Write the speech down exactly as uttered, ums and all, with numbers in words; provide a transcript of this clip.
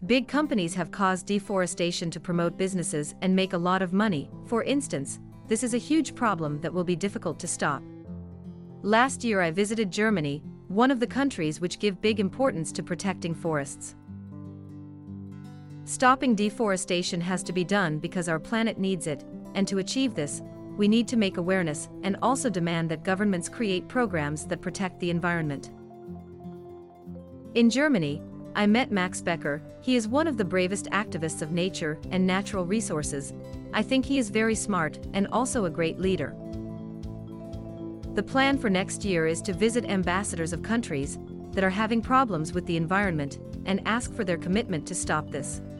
Big companies have caused deforestation to promote businesses and make a lot of money. For instance, this is a huge problem that will be difficult to stop. Last year I visited Germany, one of the countries which give big importance to protecting forests. Stopping deforestation has to be done because our planet needs it, and to achieve this, we need to make awareness and also demand that governments create programs that protect the environment. In Germany, I met Max Becker. He is one of the bravest activists of nature and natural resources. I think he is very smart and also a great leader. The plan for next year is to visit ambassadors of countries that are having problems with the environment and ask for their commitment to stop this.